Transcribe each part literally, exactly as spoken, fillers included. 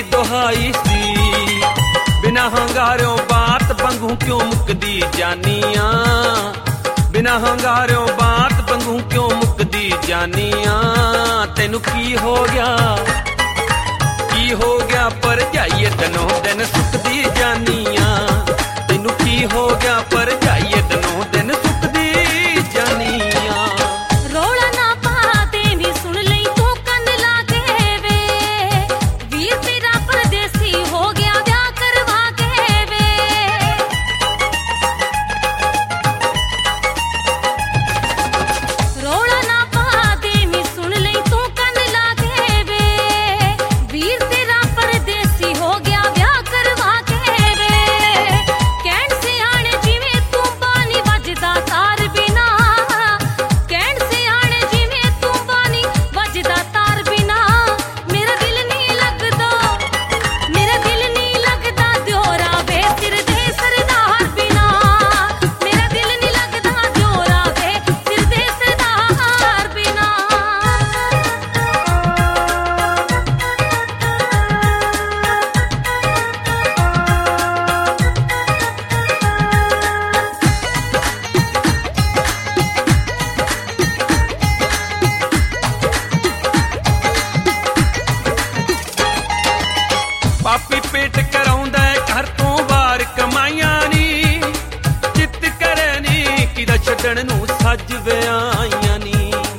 दुहाई सी। बिना हंगारों बात बंगू क्यों मुकदी जानिया, बिना हंगारों बात बंगू क्यों मुकदी जानिया। तेनू की हो गया, की हो गया पर जाइए दिनों दिन सुखदी जानिया। तेनू की हो गया पर जाइए दिनों दिन सुखदी जानिया। रोला ना पा देनी सुन लई तू कंन लागे वे, वीर तेरा परदेसी हो गया ब्याह करवा के वे। रोला ना पा देनी सुन लई तू कंन लागे वे, वीर तेरा परदेसी हो गया ब्याह करवा के वे। कहण से आने जिवें तू बानी वजदा तार बिना, कहण से आने जिवें तू बानी वजदा तार बिना। मेरा दिल नहीं लगदा, मेरा दिल नहीं लगदा दियोरा वे सिर दे सरदार बिना। मेरा दिल नहीं लगदा दियोरा वे सिर दे सरदार बिना। पापी पेट कराउंदा घर तो बाहर कमाइयां नी, चित करे नी किदा छड्डण नूं सज विआइयां नी।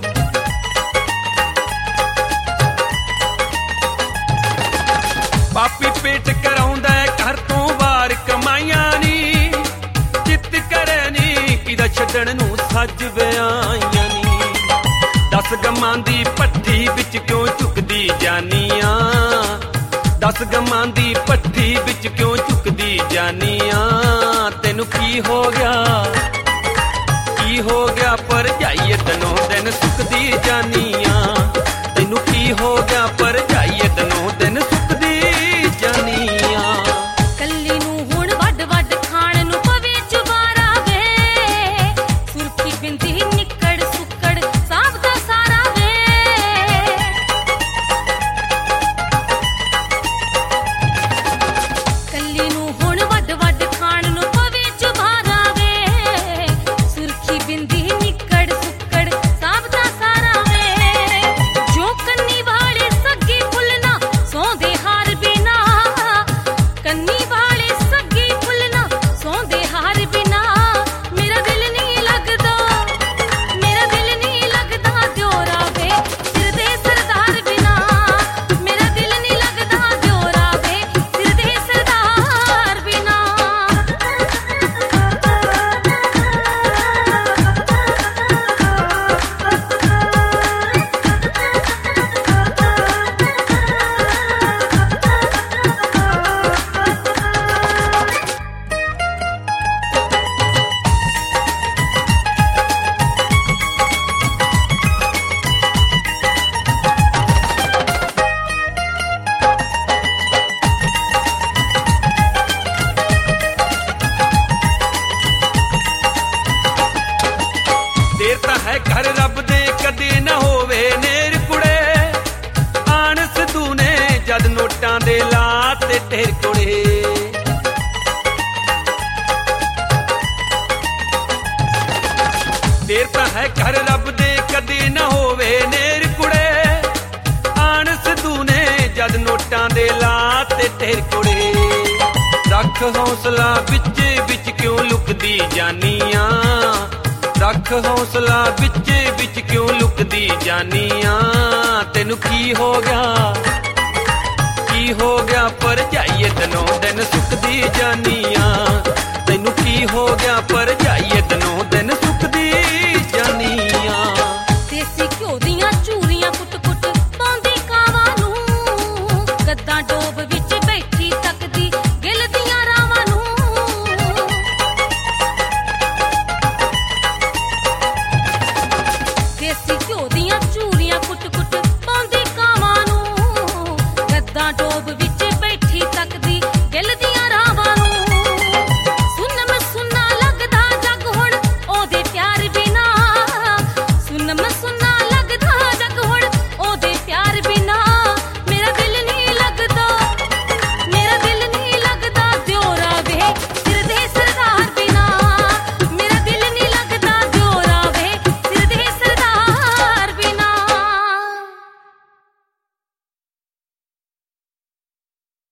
पापी पेट कराउंदा घर तो बाहर कमाइयां नी, चित करे नी किदा छड्डण नूं सज विआइयां नी। दस गमां दी भट्ठी विच क्यों झुकदी जानिया, दस गमां दी भट्ठी विच क्यों झुकदी जानिया। तेनू की हो गया, की हो गया पर जाइए दिनों दिन सुखदी जानिया। तेनू की हो गया पर जाइए दिनों दिन सुखदी जानिया। ਕੱਲੀ ਨੂੰ ਹੁਣ ਵੱਡ ਵੱਡ ਖਾਣ ਨੂੰ ਪਵੇ ਚੁਬਾਰਾ ਵੇ, ਸੁਰਖੀ ਬਿੰਦੀ ਨਿੱਕੜ ਸੁੱਕੜ ਸਾਬ ਦਾ ਸਾਰਾ ਵੇ। ਕੱਲੀ ਨੂੰ ਹੁਣ ਵੱਡ ਵੱਡ ਖਾਣ ਨੂੰ ਪਵੇ ਚੁਬਾਰਾ ਵੇ, ਸੁਰਖੀ ਬਿੰਦੀ ਨਿੱਕੜ ਸੁੱਕੜ ਸਾਬ ਦਾ ਸਾਰਾ ਵੇ। ਜੋ ਕੰਨੀ ਵਾਲੇ ਸੱਗੀ ਫੁੱਲਣਾ ਸੌਂਦੇ ਹਾਰ ਬਿਨਾ, ਕੰਨੀ ਵਾਲੇ ਸੱਗੀ ਫੁੱਲਣਾ ਸੌਂਦੇ ਹਾਰ ਬਿਨਾ। ਮੇਰਾ ਦਿਲ ਨਹੀਂ ਲੱਗਦਾ, ਮੇਰਾ ਦਿਲ ਨਹੀਂ ਲੱਗਦਾ ਦਿਓਰਾ ਵੇ ਸਿਰ ਦੇ ਸਰਦਾਰ ਬਿਨਾ। ਮੇਰਾ ਦਿਲ ਨਹੀਂ ਲੱਗਦਾ ਦਿਓਰਾ ਵੇ ਸਿਰ ਦੇ ਸਰਦਾਰ ਬਿਨਾ। ਦੇਰ ਤਾਂ ਹੈ ਘਰ ਰੱਬ ਦੇ ਕਦੇ ਨਾ ਹੋਵੇ ਨੇਰ ਕੁੜੇ, ਆਣ ਸਿੱਧੂ ਨੇ ਜਦ ਨੋਟਾਂ ਦੇ ਲਾ ਤੇ ਢੇਰ ਕੁੜੇ। ਦੇਰ ਤਾਂ ਹੈ ਘਰ ਰੱਬ ਦੇ ਕਦੇ ਨਾ ਹੋਵੇ ਨੇਰ ਕੁੜੇ, ਆਣ ਸਿੱਧੂ ਨੇ ਜਦ ਨੋਟਾਂ ਦੇ ਲਾ ਤੇ ਢੇਰ ਕੁੜੇ। ਰੱਖ ਹੌਸਲਾ ਵਿੱਚ ਵਿੱਚ ਕਿਉਂ ਲੁਕਦੀ ਜਾਨੀਆਂ, ਰੱਖ ਹੌਸਲਾ ਵਿੱਚ ਵਿੱਚ ਕਿਉਂ ਲੁਕਦੀ ਜਾਨੀਆਂ। ਤੈਨੂੰ ਕੀ ਹੋ ਗਿਆ, ਕੀ ਹੋ ਗਿਆ ਪਰ ਜਾਈਏ ਦਿਨੋਂ ਦਿਨ ਸੁੱਕਦੀ ਜਾਨੀਆਂ।